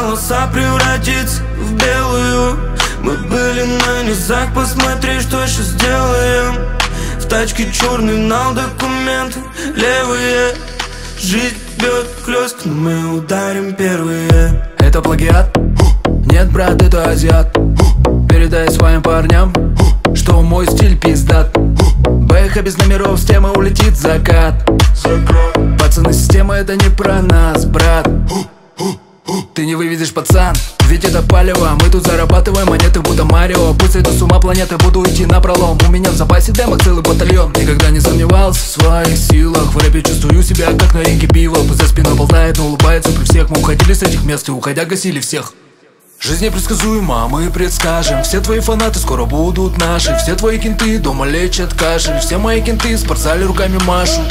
полоса превратится в белую. Мы были на низах, посмотри, что сейчас делаем. В тачке черный нал, документы левые. Жизнь бьет клёск, но мы ударим первые. Это плагиат? Нет, брат, это азиат. Передай своим парням, что мой стиль пиздат. БХ без номеров, с темы улетит закат. Пацаны, система это не про нас, брат. Ты не выведешь, пацан, ведь это палево. Мы тут зарабатываем монеты, будто Марио. Пусть сойду с ума планеты, буду идти напролом. У меня в запасе демок целый батальон. Никогда не сомневался в своих силах. В рэпе чувствую себя, как на ринге пива. Пусть за спиной болтает, но улыбается при всех. Мы уходили с этих мест и уходя гасили всех. Жизнь непредсказуема, мы предскажем. Все твои фанаты скоро будут наши. Все твои кенты дома лечат кашель. Все мои кенты в спортзале руками машут.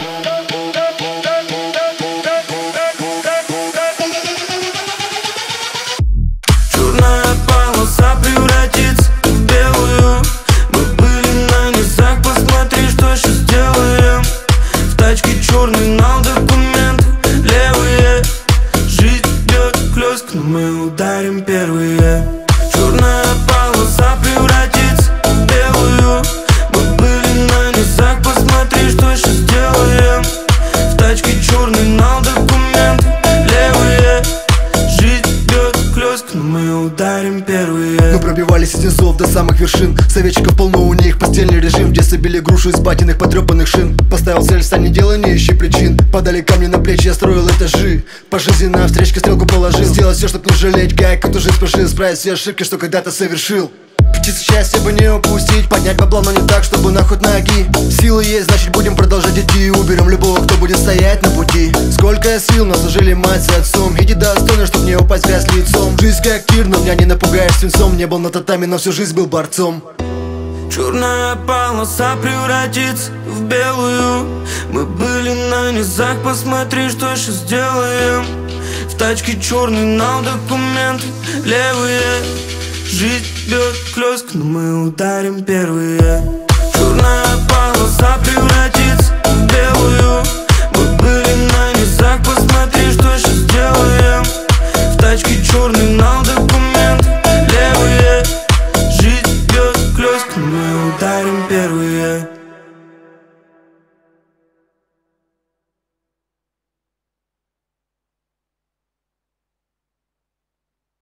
Черная полоса превратится в белую. Мы были на низах, посмотри, что сейчас делаем. В тачке черный нал, документы левые. Жизнь бьет клёск, но мы ударим первые. Черная полоса превратится в белую. Мы были на низах, посмотри, что сейчас делаем. В тачке черный нал, документы левые. Жизнь бьет клёск, но мы ударим первые. Мы пробивались из низов до самых вершин. Советчиков полно, у них постельный режим. В детстве били грушу из батиных потрепанных шин. Поставил цель, стань, не делай, не ищи причин. Подали камни на плечи, я строил этажи. По жизни на встречке стрелку положил. Сделать все, чтоб не жалеть, как эту жизнь прожил. Исправить все ошибки, что когда-то совершил. Птицы счастья бы не упустить. Поднять бабло, но не так, чтобы на хоть ноги. Силы есть, значит будем продолжать идти. Уберем любого, кто будет стоять на пути. Сколько сил нас сложили мать с отцом. Иди достойно, чтоб не упасть в грязь лицом. Жизнь как тир, но меня не напугаешь свинцом. Не был на татами, но всю жизнь был борцом. Черная полоса превратится в белую. Мы были на низах, посмотри, что сейчас делаем. В тачке черный нал, документы левые. Жизнь бьет клёск, но мы ударим первые. Черная полоса превратится